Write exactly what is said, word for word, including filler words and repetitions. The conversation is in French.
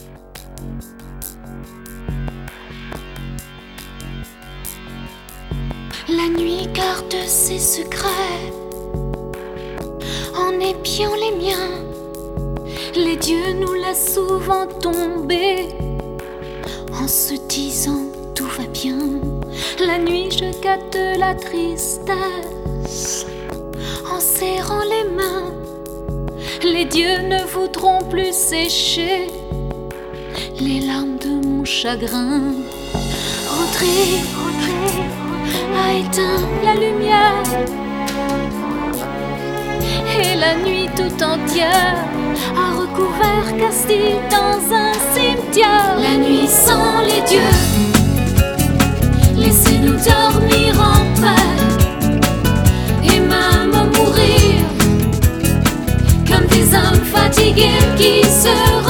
La nuit garde ses secrets en épiant les miens. Les dieux nous laissent souvent tomber en se disant tout va bien. La nuit je gâte la tristesse en serrant les mains. Les dieux ne voudront plus sécher les larmes de mon chagrin. Audrey, Audrey a éteint la lumière et la nuit tout entière a recouvert Castille dans un cimetière. La nuit sans les dieux, laissez-nous dormir en paix et même mourir comme des hommes fatigués qui se